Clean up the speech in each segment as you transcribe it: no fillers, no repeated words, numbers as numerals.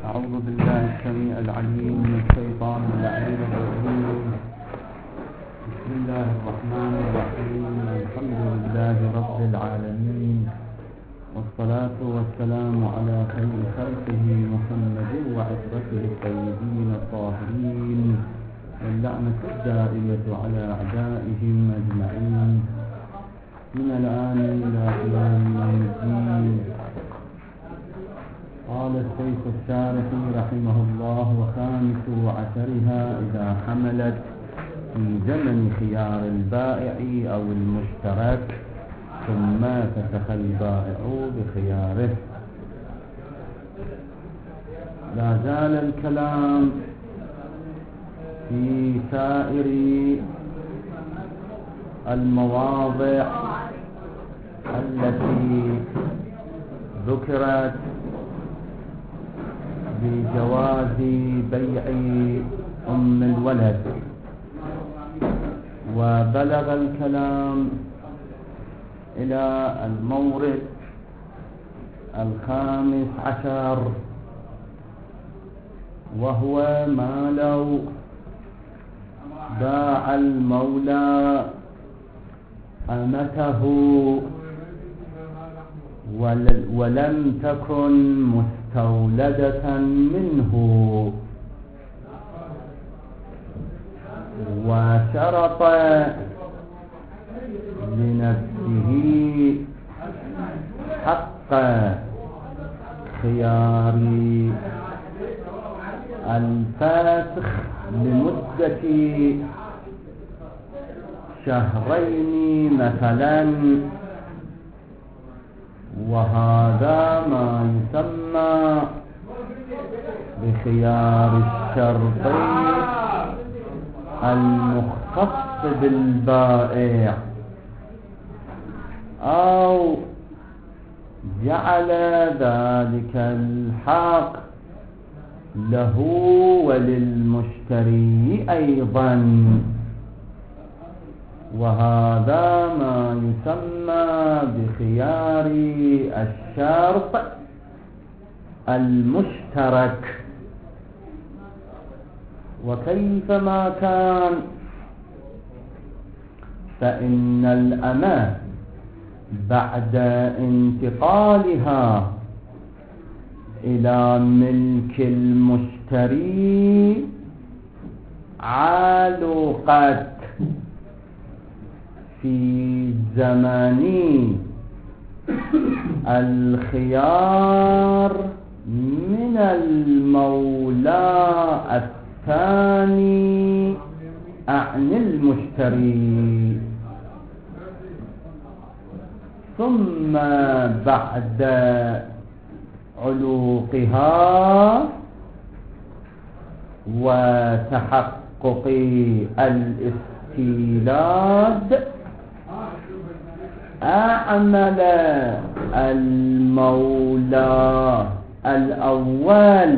أعوذ بالله السميع العليم من الشيطان اللعين الرجيم. بسم الله الرحمن الرحيم. الحمد لله رب العالمين، والصلاة والسلام على خير خلقه محمد وعترته الطيبين الطاهرين، واللعنة الدائمة على أعدائهم أجمعين من الآن إلى قيام يوم الدين. قال الشيخ الشارحي رحمه الله: وخامس عشرها إذا حملت في زمن خيار البائع أو المشترك ثم فسخ البائع بخياره. لا زال الكلام في سائر المواضع التي ذكرت بجواز بيع أم الولد، وبلغ الكلام إلى المورد الخامس عشر، وهو ما لو باع المولى أمته ولم تكن مستولدة منه، وشرط لنفسه حق خيار الفاسخ لمدة شهرين مثلا، وهذا ما يسمى بخيار الشرط المختص بالبائع، أو جعل ذلك الحق له وللمشتري أيضا، وهذا ما يسمى بخيار الشرط المشترك. وكيفما كان فإن الأمة بعد انتقالها إلى ملك المشتري علقت في زمن الخيار من المولى الثاني عن المشتري، ثم بعد علوقها وتحقق الاستيلاد أعمل المولى الأول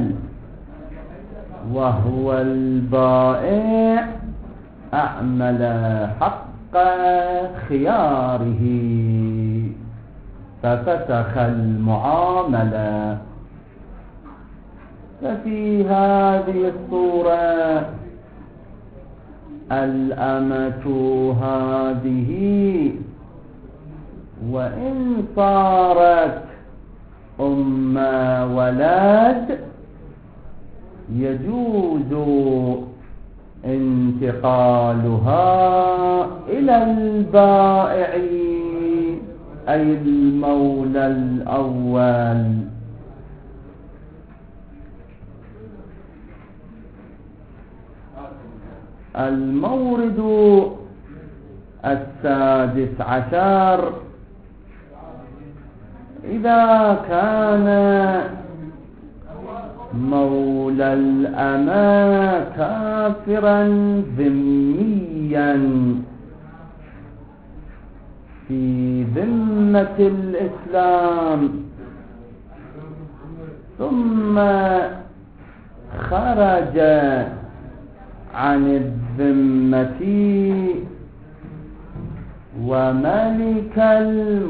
وهو البائع أعمل حق خياره، ففسخ المعاملة. ففي هذه الصورة الأمة هذه وإن صارت أم ولد يجوز انتقالها إلى البائع أي المولى الأول. المورد السادس عشر: إذا كان مولى الأمة كافرا ذميا في ذمة الإسلام، ثم خرج عن الذمة وملك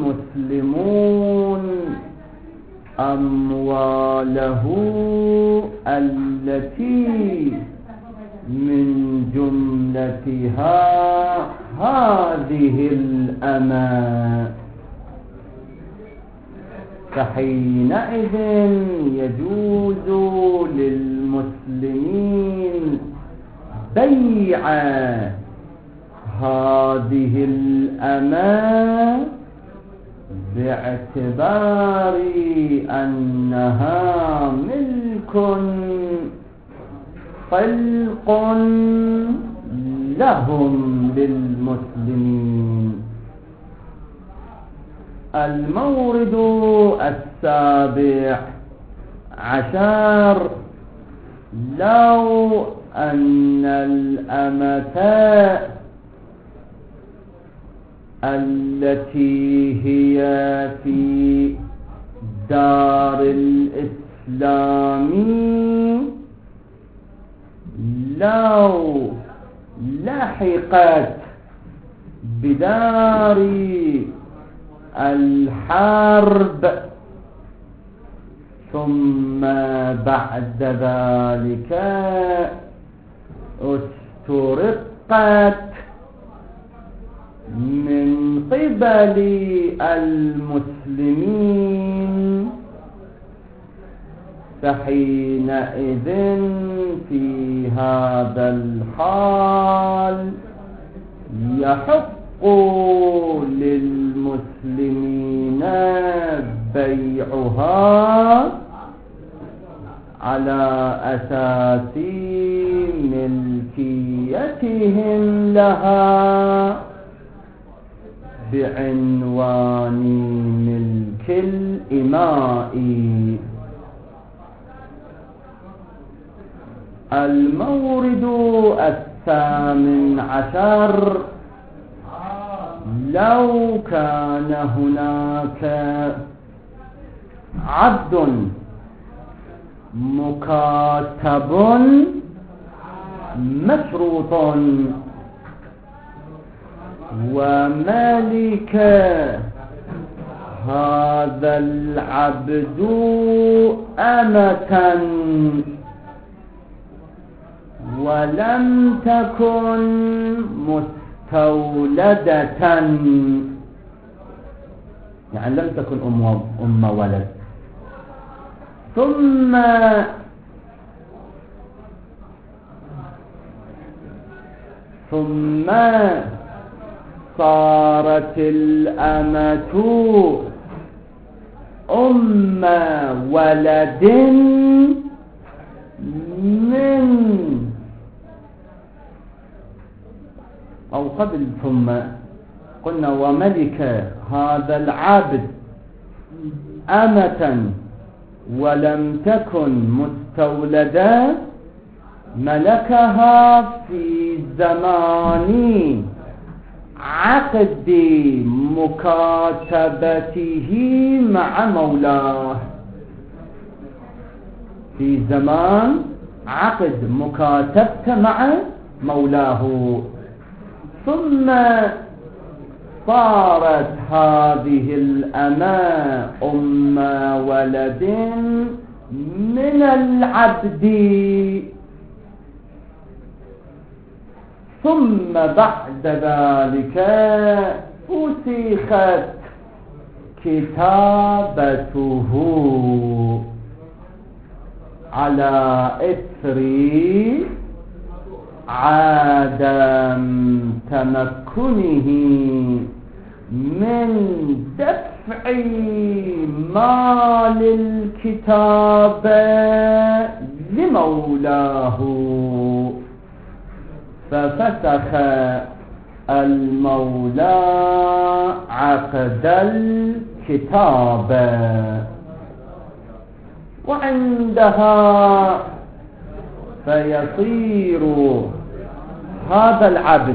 المسلمون أمواله التي من جملتها هذه الأمة، فحينئذ يجوز للمسلمين بيع هذه الأمة باعتبار أنها ملك خلق لهم للمسلمين. المورد السابع عشر: لو أن الأمة التي هي في دار الإسلام لو لحقت بدار الحرب ثم بعد ذلك استرقت من قبل المسلمين، فحينئذ في هذا الحال يحق للمسلمين بيعها على أساس ملكيتهم لها بعنوان ملك الإماء. المورد الثامن عشر: لو كان هناك عبد مكاتب مشروط وملك هذا العبد أمة ولم تكن مستولدة، يعني لم تكن أم ولد، ثم صارت الأمة أم ولد من أو قبل، ثم قلنا وملك هذا العبد أمة ولم تكن مستولدة، ملكها في زمان عقد مكاتبته مع مولاه، في زمان عقد مكاتبته مع مولاه، ثم صارت هذه الأمة أم ولد من العبد، ثم بعد ذلك فسخت كتابته على إثر عدم تمكنه من دفع مال الكتابة لمولاه، ففسخ المولى عقد الكتابة، وعندها فيصير هذا العبد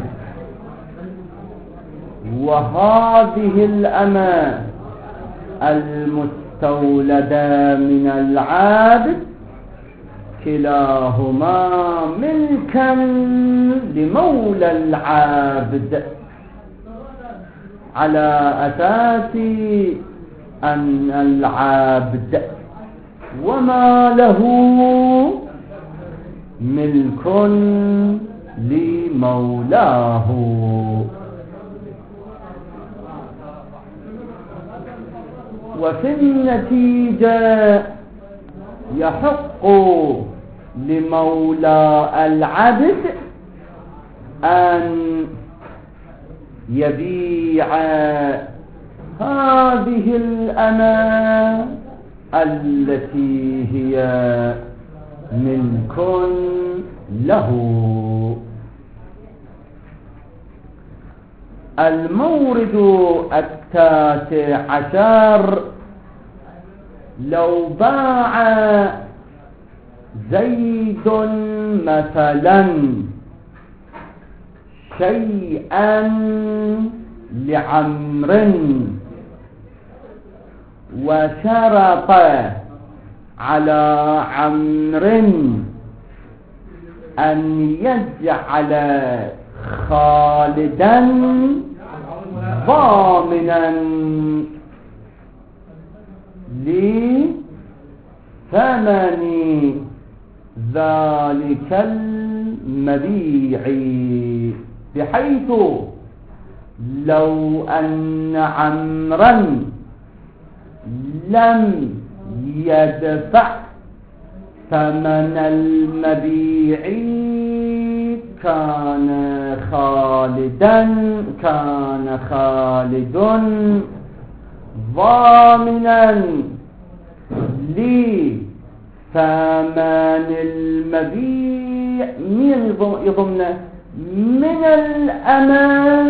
وهذه الأمة المستولدة من العبد كلاهما ملكا لمولى العبد، على أساس أن العبد وما له ملك لمولاه. وفي النتيجة يحق لمولى العبد أن يبيع هذه الأمة التي هي ملك له. المورد 19: لو باع زيد مثلا شيئا لعمرو وشرط على عمرو أن يجعل خالدا ضامنا لثمن ذلك المبيع، بحيث لو أن عمرا لم يدفع ثمن المبيع كان خالد ضامنا لثمن المبيع يضمن من الأمان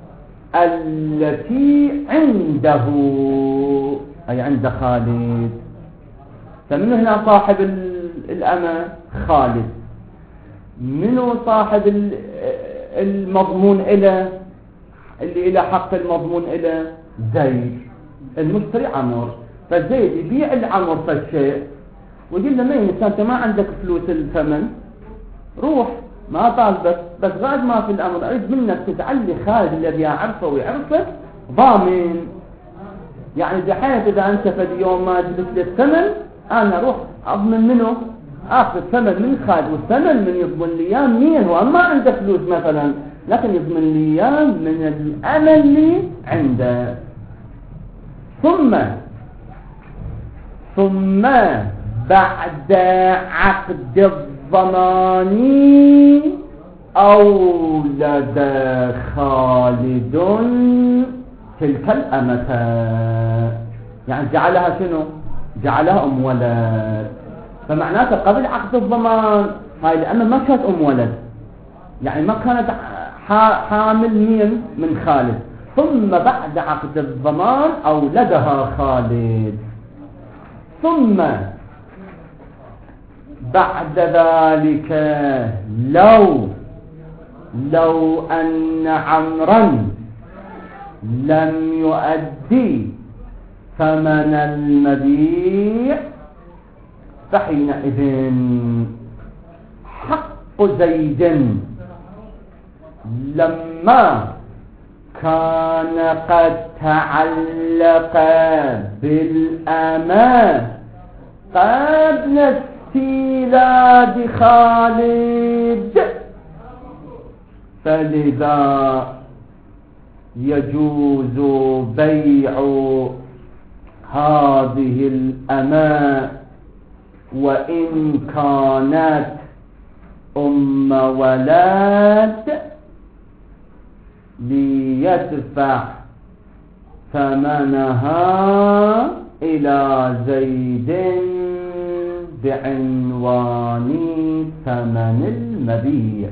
التي عنده، أي عند خالد. فمن هنا صاحب الأمة؟ خالد. منو صاحب المضمون إله، اللي إلى حق المضمون إله؟ زيد. المشتري عمر، فزيد يبيع العمر فالشيء ويقول له: مين انت ما عندك فلوس الثمن، روح ما طالبك، بس بعد ما في الأمر أريد منك تجعل لي خالد الذي أعرفه ويعرفك ضامن، يعني بحيث إذا أنت في اليوم ما جبت لي الثمن أنا أروح أضمن منه، أخذ الثمن من خالد، والثمن من يضمن لي إياه مين؟ هو ما عنده فلوس مثلا، لكن يضمن لي إياه من الأمل اللي عنده. ثم بعد عقد الضمان أولد خالد تلك الأمة، يعني جعلها شنو؟ جعلها أم ولد. فمعناته قبل عقد الضمان هاي الأمة ما كانت أم ولد، يعني ما كانت حامل مين؟ من خالد. ثم بعد عقد الضمان أولدها خالد. ثم بعد ذلك لو أن عمرا لم يؤدي ثمن المبيع فحينئذ حق زيد لما كان قد تعلق بالأمان قبل استيلاد خالد، فلذا يجوز بيع هذه الأمة وإن كانت أم ولد ليدفع ثمنها إلى زيد بعنوان ثمن المبيع.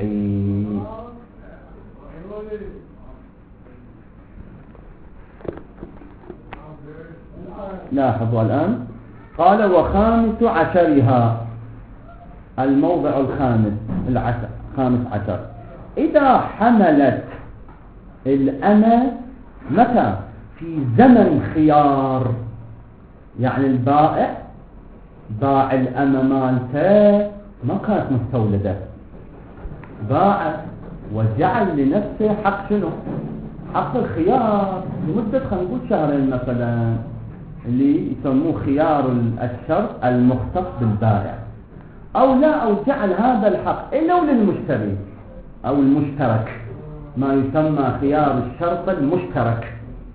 لاحظوا الآن قال: وخامس عشرها، الموضع الخامس خامس عشر، إذا حملت الأمة متى؟ في زمن خيار، يعني البائع باع الأمة مالته ما كانت مستولدة، باع وجعل لنفسه حق شنو؟ حق الخيار لمدة خلينا نقول شهرين مثلا، اللي يسموه خيار الشرط المختص بالبائع. أو لا، أو جعل هذا الحق إلا للمشتري أو المشترك، ما يسمى خيار الشرط المشترك.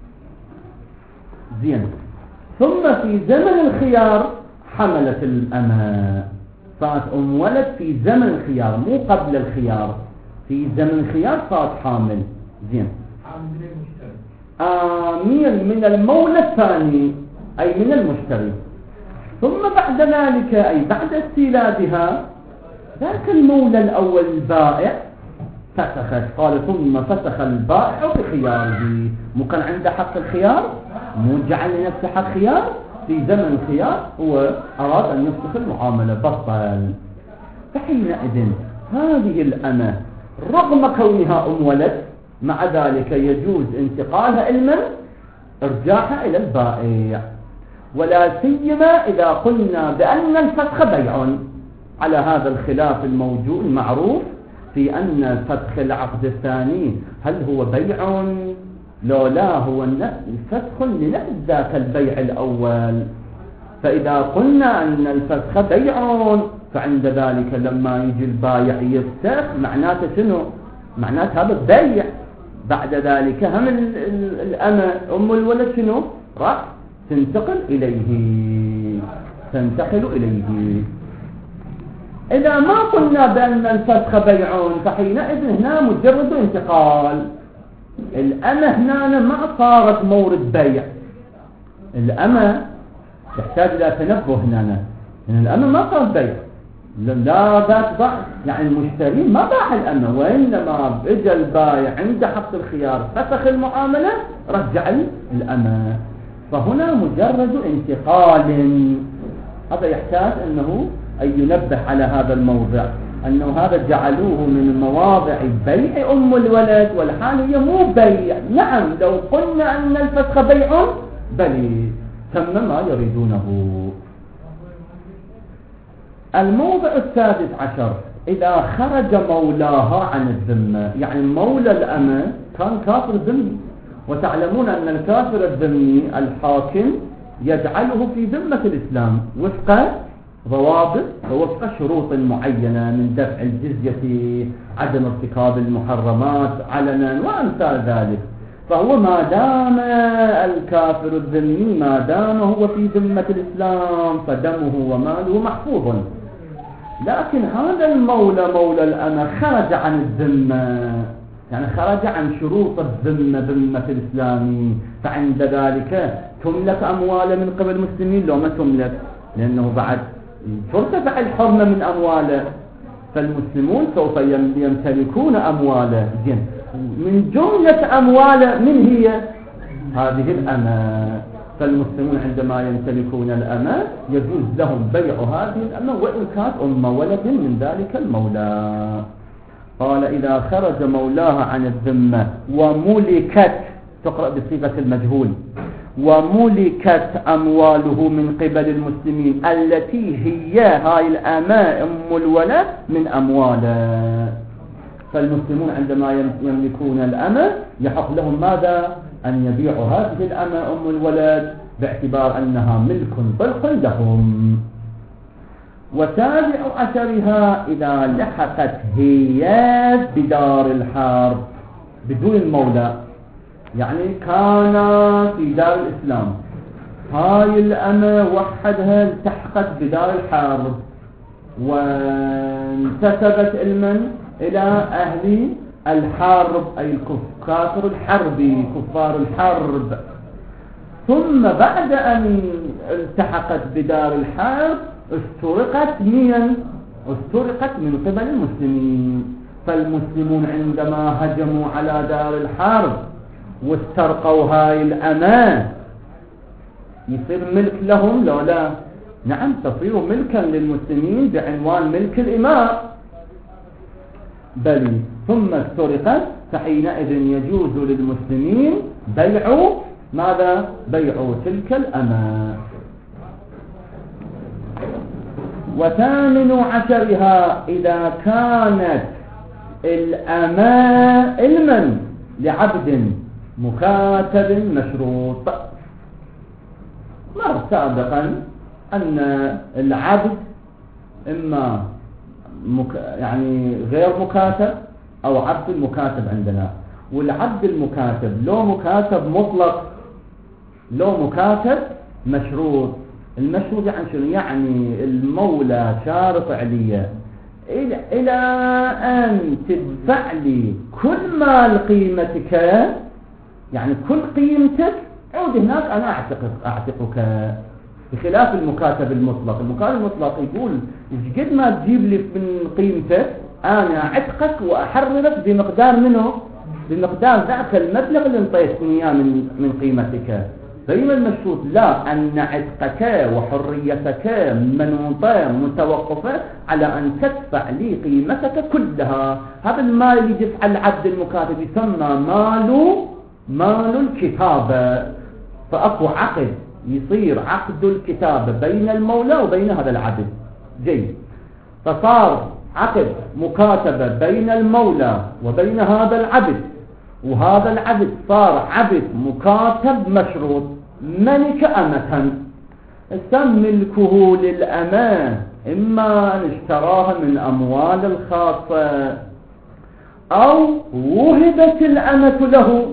زين. ثم في زمن الخيار حملت الأمة، صارت أم ولد في زمن الخيار مو قبل الخيار، في زمن الخيار صارت حامل. زين. آمين من المولى الثاني أي من المشتري. ثم بعد ذلك أي بعد استيلادها ذاك المولى الأول البائع فسخت، قال ثم فسخ البائع بخياره، مو كان عنده حق الخيار، مو جعل لنفسه حق خيار في زمن الخيار، هو أراد أن يفسخ المعاملة بطل. فحينئذ هذه الأمة رغم كونها أم ولد مع ذلك يجوز انتقالها لمن؟ ارجاعها إلى البائع، ولا سيما إذا قلنا بأن الفسخ بيع، على هذا الخلاف الموجود المعروف في أن فسخ العقد الثاني هل هو بيع لو لا هو الفسخ لنفس ذاك البيع الأول. فإذا قلنا أن الفسخ بيع فعند ذلك لما يجي البايع يفسخ معناته شنو؟ معناته هذا البيع. بعد ذلك هم الأمة أم الولد شنو؟ راح تنتقل إليه، تنتقل إليه. إذا ما قلنا بأن الفسخ بيع فحينئذ هنا مجرد انتقال. الأمة هنا ما صارت مورد بيع، الأمة تحتاج إلى تنبه هنا، يعني الأمة ما صارت بيع، لا ذات باع، يعني المشتري ما باع الأمة، وإنما إجا البايع عند حق الخيار فسخ المعاملة رجع الأمة، فهنا مجرد انتقال. هذا يحتاج أنه أن ينبه على هذا الموضع، أنه هذا جعلوه من مواضع بيع أم الولد، والحال هي مو بيع. نعم لو قلنا أن الفسخ بيع بل تم ما يريدونه. الموضع السادس عشر إذا خرج مولاها عن الذمة، يعني مولى الأمة كان كافر ذمي، وتعلمون أن الكافر الذمي الحاكم يجعله في ذمة الإسلام وفق ضوابط ووفق شروط معينة من دفع الجزية، عدم ارتكاب المحرمات علنا وأمثال ذلك. فهو ما دام الكافر الذمي ما دام هو في ذمة الإسلام فدمه وماله محفوظ. لكن هذا المولى مولى الأمة خرج عن الذمة، يعني خرج عن شروط الذمة ذمة الإسلام، فعند ذلك تملك أمواله من قبل المسلمين لو ما تملك، لأنه بعد ترتفع الحرمة من أمواله، فالمسلمون سوف يمتلكون أمواله. من جملة أمواله من هي هذه الأمة، فالمسلمون عندما يمتلكون الأمة يجوز لهم بيع هذه الأمة وإن كانت أم ولد من ذلك المولى. قال إذا خرج مولاها عن الذمة وملكت، تقرأ بصيغة المجهول، وملكت أمواله من قبل المسلمين التي هي هاي الأمة أم الولد من أمواله. فالمسلمون عندما يملكون الأمة يحق لهم ماذا؟ أن يبيعوا هذه الأمة أم الولد باعتبار أنها ملك طلق لهم. وتابع أثرها إذا لحقت هي بدار الحرب بدون المولى، يعني كان في دار الإسلام، هاي الأمة وحدها التحقت بدار الحرب وانتسبت إلى أهل الحرب أي الكافر الحربي كفار الحرب، ثم بعد أن التحقت بدار الحرب استرقت من قبل المسلمين. فالمسلمون عندما هجموا على دار الحرب واسترقوا هاي الأمان يصير ملك لهم لو لا؟ نعم تصير ملكا للمسلمين بعنوان ملك الإماء بل ثم استرقت، فحينئذ يجوز للمسلمين بيع ماذا؟ بيع تلك الأمان. وثامن عشرها إذا كانت الأماء علما لعبد مكاتب مشروط. مر سابقا أن العبد إما يعني غير مكاتب أو عبد المكاتب عندنا. والعبد المكاتب لو مكاتب مطلق لو مكاتب مشروط. المشروط يعني شنو؟ يعني المولى شارط علي إلى أن تدفع لي كل مال قيمتك، يعني كل قيمتك عود هناك أنا أعتقك، بخلاف المكاتب المطلق. المكاتب المطلق يقول قد ما تجيب لي من قيمتك أنا أعتقك وأحررك بمقدار منه، بمقدار ذاك المبلغ اللي انطيتني إياه من قيمتك. بينما المشروط لا، أن عتقك وحريتك منوطة متوقفة على أن تدفع لي قيمتك كلها. هذا المال اللي يدفع العبد المكاتب يسمى مال الكتابة. فأكو عقد، يصير عقد الكتابة بين المولى وبين هذا العبد. جيد. فصار عقد مكاتبة بين المولى وبين هذا العبد، وهذا العبد صار عبد مكاتب مشروط. ملك أمة، ملكه للأمة إما أن اشتراها من أموال الخاصة أو وهبت الأمة له،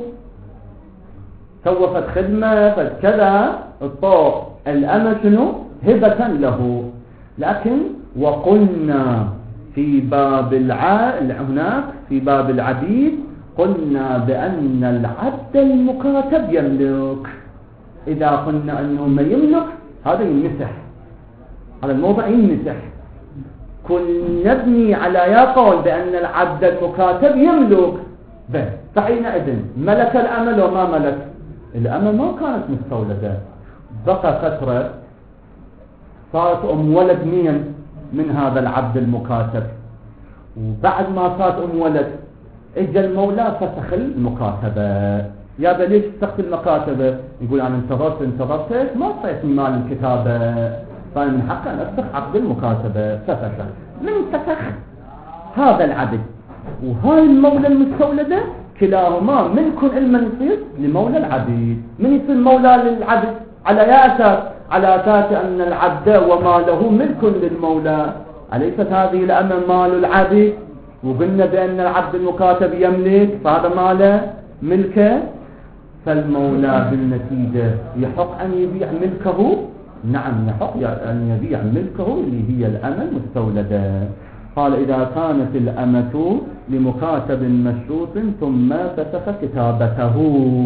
سوفت خدمة فكذا الطوق الأمة شنو؟ هبة له. لكن وقلنا في باب هناك في باب العبيد قلنا بأن العبد المكاتب يملك. إذا قلنا أنه ما يملك هذا ينمسح، هذا الموضع ينمسح. كن نبني على يا قول بأن العبد المكاتب يملك، فحينئذ ملك الأمل وما ملك الأمل ما كانت مستولدة. بقى فترة صارت ولد من هذا العبد المكاتب، وبعد ما صارت ولد اجى المولى فسخ المكاتبة. يا ليش فسخت المكاتبة؟ يقول أنا انتظرت ما اعطيتني مال الكتابة، فمن حق أن أفسخ عقد المكاتبة. ففسخ. من فسخ هذا العبد وهاي المولى المستولدة كلاهما ملك علما يصير لمولى العبيد. من يصير مولى للعبد على أساس؟ على أساس أن العبد وماله ملك للمولى. أليست هذه الأمة مال العبد؟ وقلنا بأن العبد المكاتب يملك، فهذا ماله ملكه. فالمولى بالنتيجة يحق أن يبيع ملكه. نعم يحق أن يبيع ملكه اللي هي الأمة المستولدة. قال إذا كانت الأمة لمكاتب مشروط ثم فسخ كتابته.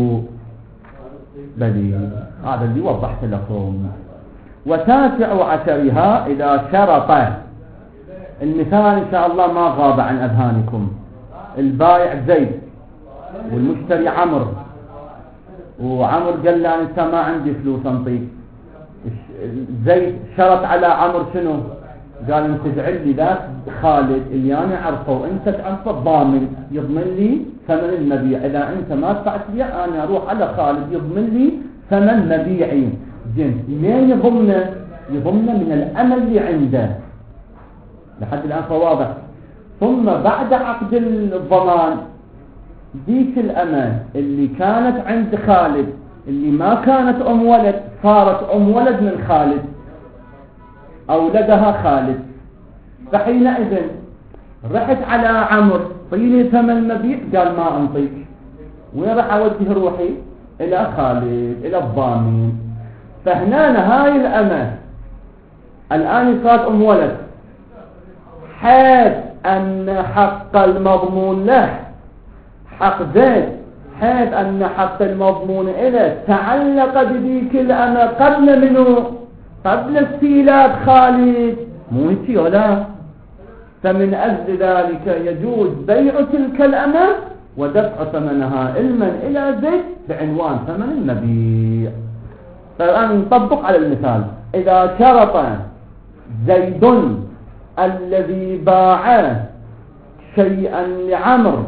بلي هذا اللي وضحت لكم. وتاسع عشرها إذا شرط. المثال إن شاء الله ما غاب عن أذهانكم. البائع زيد والمشتري عمرو، وعمرو قال له أنت ما عندي فلوس أنطيك. زيد شرط على عمرو شنو؟ قال انت اجعل لي ذاك خالد اللي انا اعرفه وانت تعرفه ضامن يضمن لي ثمن المبيع. اذا انت ما دفعت لي انا اروح على خالد يضمن لي ثمن مبيعي. زين منين يضمنه؟ يضمنه من الامل اللي عنده. لحد الان فواضح. ثم بعد عقد الضمان ذيك الامه اللي كانت عند خالد اللي ما كانت ولد صارت ولد من خالد، أولدها خالد. فحينئذ رحت على عمرو طيلي ثمن مبيع، قال ما أنطيك. وين راح أوجه روحي؟ إلى خالد، إلى الضامن. فهنا هاي الأمة الآن صارت ولد، حيث أن حق المضمون له حق زيد، حيث أن حق المضمون له تعلق بذيك الأمة قبل منه، قبل استيلاد خالد، مو هيك ولا؟ فمن أجل ذلك يجوز بيع تلك الأمة ودفع ثمنها علما إلى زيد بعنوان ثمن المبيع. فالآن نطبق على المثال. إذا شرط زيد الذي باع شيئا لعمرو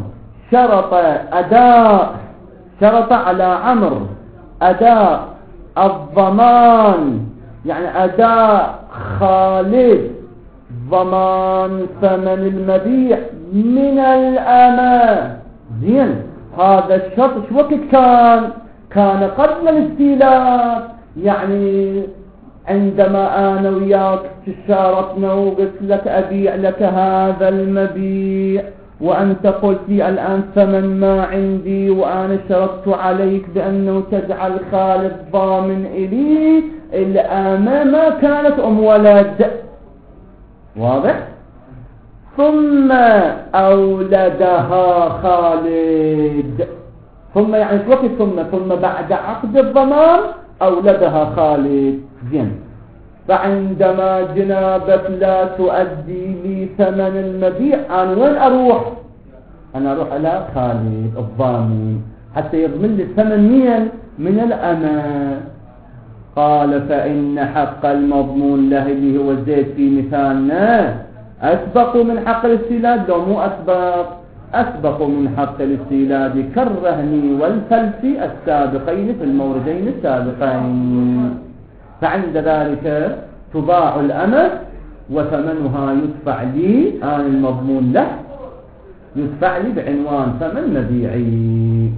شرط على عمرو أداء الضمان، يعني أداء خالد ضمان ثمن المبيع من الأمة. زين هذا الشرط شو وقت كان قبل الاستيلاء، يعني عندما أنا وياك تشاركنا وقلت لك أبيع لك هذا المبيع، وأنت قلت لي الآن ثمن ما عندي، وأنا شرطت عليك بأنه تجعل خالد ضامن إلي، الأمة ما كانت أم ولد، واضح؟ ثم أولدها خالد، ثم يعني وقت ثم بعد عقد الضمان أولدها خالد. زين، فعندما جنابك لا تؤدي لي ثمن المبيع، أنا وين أروح؟ أنا أروح على خالد الضامن حتى يضمن لي الثمن من الأمة. قال فإن حق المضمون له اللي هو زيد في مثالنا أسبق من حق الاستيلاد، لو مو أسبق من حق الاستيلاد كالرهن والفلس السابقين في الموردين السابقين. فعند ذلك تباع الأمة وثمنها يدفع لي، آن المضمون له يدفع لي بعنوان ثمن مبيعي.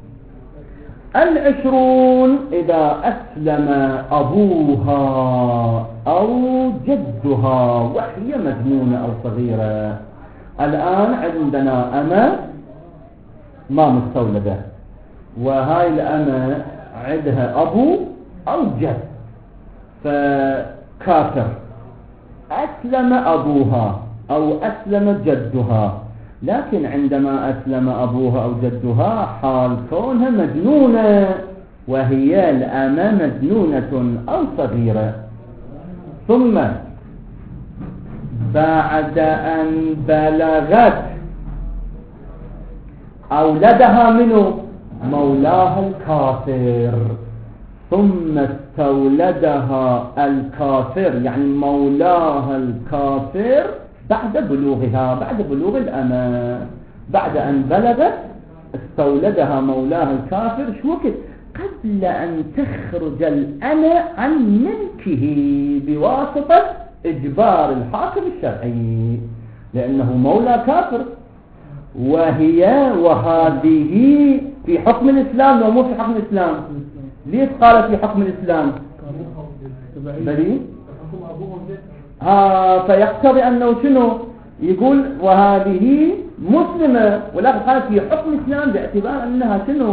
20 إذا أسلم أبوها أو جدها وهي مجنونة أو صغيرة. الآن عندنا أمة ما مستولدة، وهاي الأمة عندها أبو أو جد، فكافر، أسلم أبوها أو أسلم جدها، لكن عندما أسلم أبوها أو جدها حال كونها مجنونة، وهي الأمة مجنونة أو صغيرة. ثم بعد أن بلغت أولدها منه مولاها الكافر، ثم استولدها الكافر يعني مولاها الكافر بعد بلوغها، بعد بلوغ الأمة، بعد أن بلغت استولدها مولاها الكافر. شو وقت؟ قبل أن تخرج الأمة عن ملكه بواسطة إجبار الحاكم الشرعي، لأنه مولى كافر، وهذه في حكم الإسلام لو مو في حكم الإسلام. ليش قال في حكم الإسلام؟ بلي فيقتضي أنه شنو يقول وهذه مسلمة، ولكن قال في حكم الإسلام باعتبار أنها شنو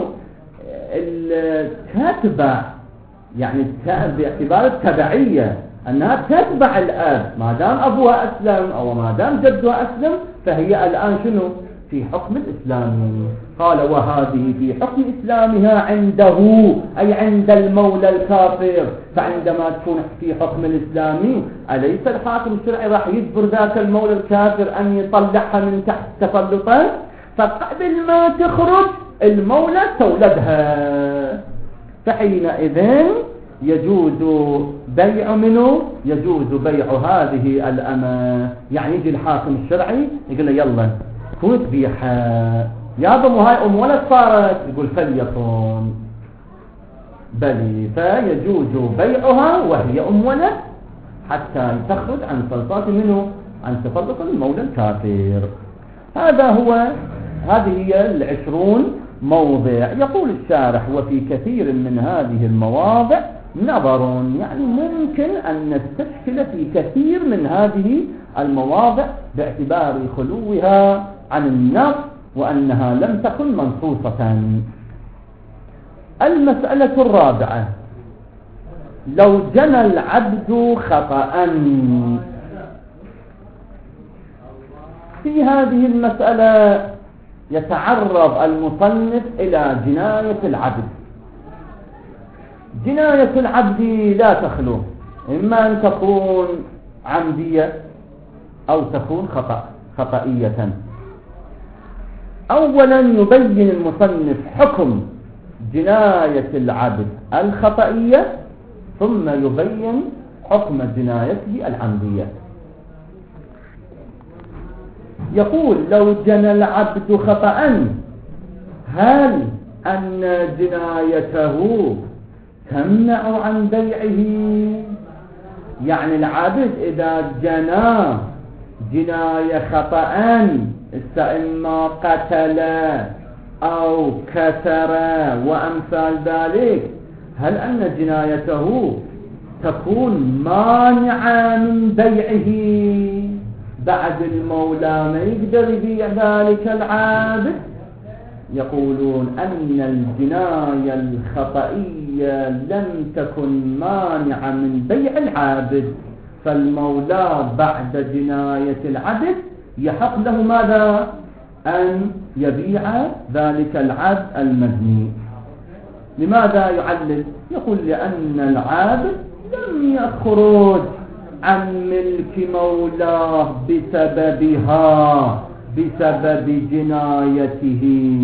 تتبع، يعني باعتبار التبعية، أنها تتبع الأب، ما دام أبوها أسلم أو ما دام جدها أسلم فهي الآن شنو في حكم الإسلام. قال وهذه في حكم إسلامها عنده، أي عند المولى الكافر. فعندما تكون في حكم الإسلامي أليس الحاكم الشرعي راح يجبر ذاك المولى الكافر أن يطلعها من تحت تسلطه؟ فقبل ما تخرج المولى تولدها، فحينئذ يجوز بيع منه، يجوز بيع هذه الأمة. يعني يجي الحاكم الشرعي يقول له يلا كون تبيعها يا ضم، هاي أم ولد صارت، يقول فليكن بلي، فيجوز بيعها وهي أم ولد حتى تخرج عن سلطات منه، عن تسلط المولى الكافر. هذه هي 20 موضع. يقول الشارح وفي كثير من هذه المواضع نظر، يعني ممكن أن نستشكل في كثير من هذه المواضع باعتبار خلوها عن النص وأنها لم تكن منصوصة. المسألة الرابعة: لو جنى العبد خطأ. في هذه المسألة يتعرض المصنف إلى جناية العبد. جناية العبد لا تخلو، إما أن تكون عمدية أو تكون خطئية. أولا يبين المصنف حكم جناية العبد الخطئية، ثم يبين حكم جنايته العمدية. يقول لو جنى العبد خطأ، هل أن جنايته تمنع عن بيعه؟ يعني العبد إذا جنى جناية خطأ، إما قتل أو كسر وأمثال ذلك، هل أن جنايته تكون مانعة من بيعه، بعد المولى ما يقدر يبيع ذلك العابد. يقولون أن الجناية الخطئية لم تكن مانعة من بيع العابد، فالمولى بعد جناية العبد يحق له ماذا؟ أن يبيع ذلك العبد المزني. لماذا يعلل؟ يقول لأن العابد لم يخرج عن ملك مولاه بسببها، بسبب جنايته.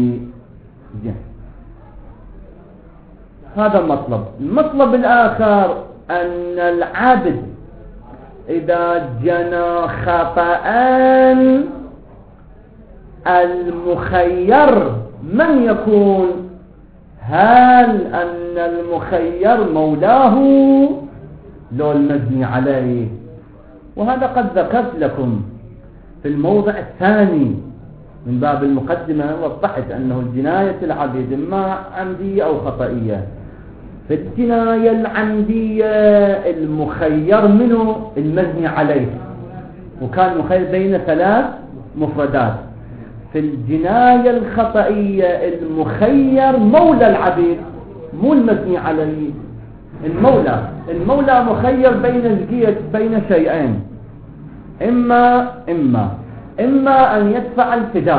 هذا المطلب. المطلب الآخر أن العبد إذا جنى خطأ المخير من يكون؟ هل أن المخير مولاه لو المجني عليه؟ وهذا قد ذكرت لكم في الموضع الثاني من باب المقدمة، وضحت أنه الجناية العبد إما عمدية أو خطئية. في الجناية العمدية المخير منه المجني عليه، وكان مخير بين 3 مفردات. في الجناية الخطئية المخير مولى العبيد، مو المجني عليه. المولى مخير بين شيئين، إما أن يدفع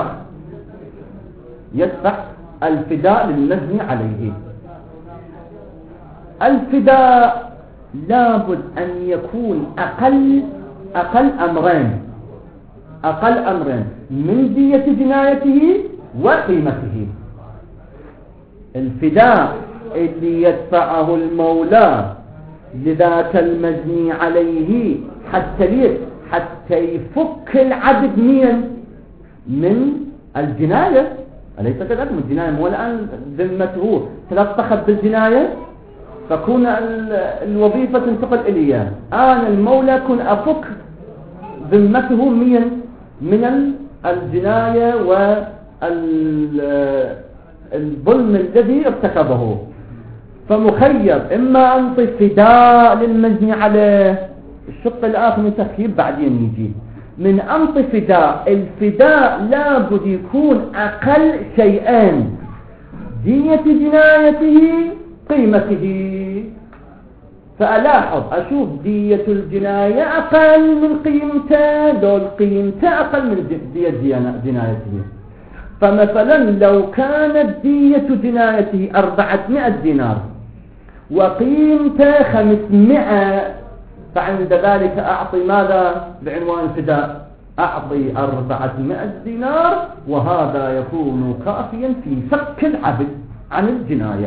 الفداء للمجني عليه. الفداء لابد أن يكون أقل أمرين من دية جنايته وقيمته. الفداء اللي يدفعه المولى لذاك المجني عليه حتى يفك العبد من الجناية. أليس كذلك؟ من الجناية مو الآن ذمته تلطخت بالجناية، فكون الوظيفة تنتقل إليه. أنا المولى كن أفك ذمته من الجناية والظلم الذي ارتكبه. فمخير إما أنطي فداء للمجني عليه، الشق الآخر من تخيير بعدين يجي من أنطي فداء. الفداء لابد يكون أقل شيئين، دية جنايته قيمته. فألاحظ أشوف دية الجناية أقل من قيمته، دول قيمته أقل من دية جنايته. فمثلا لو كانت دية جنايته 400 دينار وقيمته 500، فعند ذلك أعطي ماذا بعنوان الفداء؟ أعطي 400 دينار، وهذا يكون كافيا في فك العبد عن الجناية.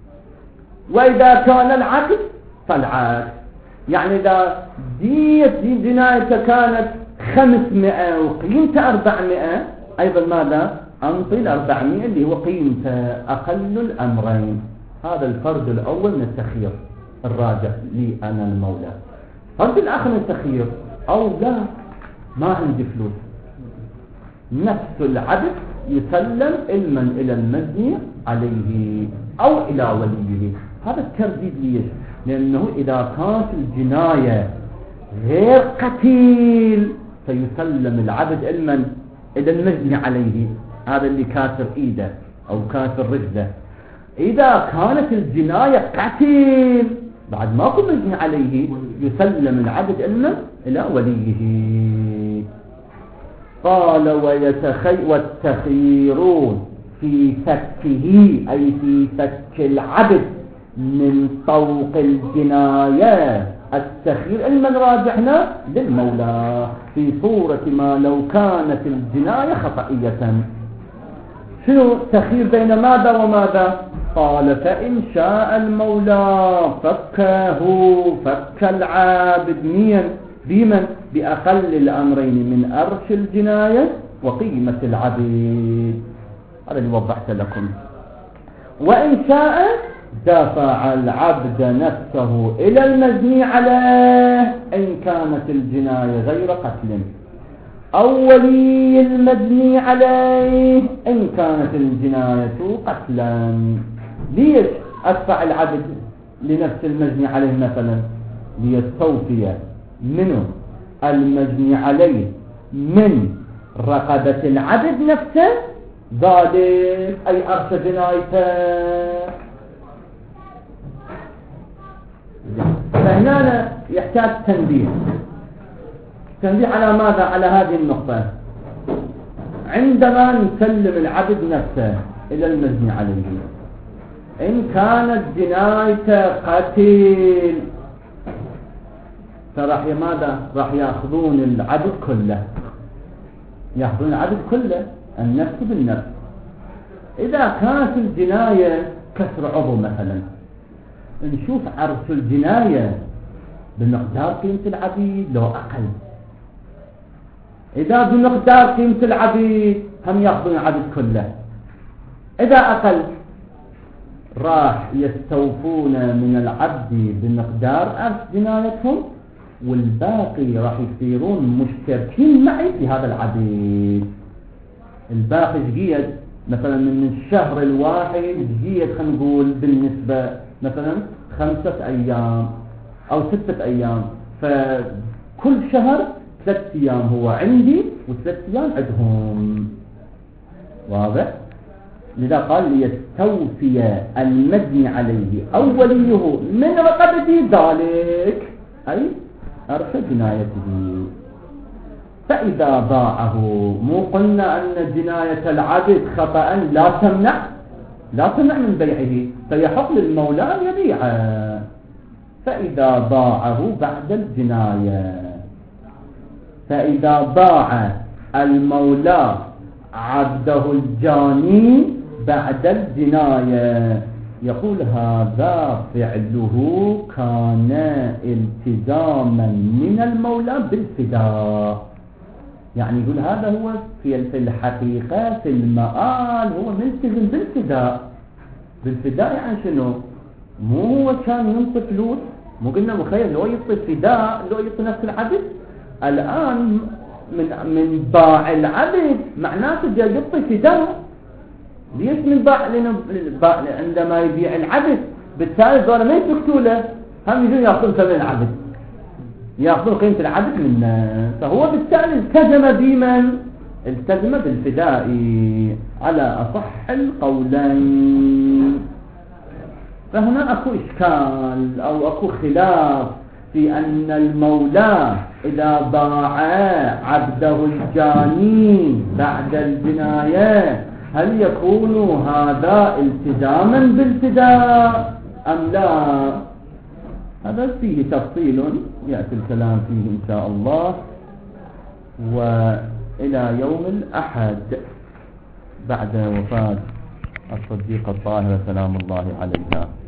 وإذا كان العكس فالعكس، يعني إذا دية جنايته كانت 500 وقيمته 400، أيضا ماذا؟ أنطي 400 اللي هو قيمته أقل الأمرين. هذا الفرد الأول من التخيير الراجع لي أنا المولى. الفرد الآخر من التخيير، أو لا ما عندي فلوس، نفس العبد يسلم إلما إلى المجني عليه أو إلى وليه. هذا الترديد ليش؟ لأنه إذا كانت الجناية غير قتيل فيسلم العبد إلما إلى المجني عليه، هذا اللي كاسر إيده أو كاسر رجله. إذا كانت الجناية قتيل بعد ما كن مجني عليه يسلم العبد إلما إلى وليه. قال والتخييرون في فكه، أي في فك العبد من طوق الجناية. التخيير علما راجحنا للمولى في صورة ما لو كانت الجناية خطئية. شنو التخيير بين ماذا وماذا؟ قال فإن شاء المولى فك العابد بمن؟ بأقل الأمرين من أرش الجناية وقيمة العبيد. هذا اللي وضحت لكم. وإن شاء دفع العبد نفسه إلى المجني عليه إن كانت الجناية غير قتل، أو ولي المجني عليه إن كانت الجناية قتلا. ليش أدفع العبد لنفس المجني عليه مثلا؟ ليستوفي منه المجني عليه من رقبة العبد نفسه ذلك أي أرش جنايته. فهنا يحتاج تنبيه على ماذا؟ على هذه النقطة. عندما نسلم العبد نفسه إلى المجني عليه، إن كانت جنايته قتل فراح ماذا؟ راح يأخذون العبد كله، يأخذون العبد كله النفس بالنفس. إذا كانت الجناية كسر عضو مثلا، نشوف عرض الجناية بمقدار قيمة العبيد لو أقل. إذا بمقدار قيمة العبيد هم يأخذون العبد كله، إذا أقل راح يستوفون من العبد بمقدار عرض جنايتهم، والباقي راح يصيرون مشتركين معي في هذا العبيد. الباقي جيد مثلا من الشهر الواحد جيد، خلينا نقول بالنسبة مثلا 5 أيام أو 6 أيام، فكل شهر 3 أيام هو عندي و3 أيام عندهم. واضح؟ لذا قال ليستوفي المجني عليه أو وليه من رقبته ذلك أي أرش جنايته. فإذا ضاعه، مو قلنا أن جناية العبد خطأ لا تمنع من بيعه، فيحق للمولى أن يبيعه. فإذا ضاعه بعد الجناية، فإذا ضاع المولى عبده الجاني بعد الجناية، يقول هذا فعله كان التزاما من المولى بالفداء. يعني يقول هذا هو في الحقيقة في المآل هو ملتزم بالفداء. يعني شنو؟ مو هو كان ينطي فلوس، مو قلنا مخيل لو يعطي فداء، لو يعطي نفس العبد، الآن من باع العبد معناته جاي يعطي فداء. ليش من باع؟ لأنه عندما يبيع العبد بالتالي ذولا ما يسكتوا له، هم يجون يأخذون ثمن العبد، يأخذون قيمة العبد منه، فهو بالتالي التزم بالفداء على أصح القولين. فهنا أكو إشكال أو أكو خلاف في أن المولى إذا باع عبده الجاني بعد الجناية هل يكون هذا التزاما بالفداء أم لا؟ هذا فيه تفصيل يأتي الكلام فيه إن شاء الله، وإلى يوم الأحد بعد وفاة الصديقة الطاهرة سلام الله عليها.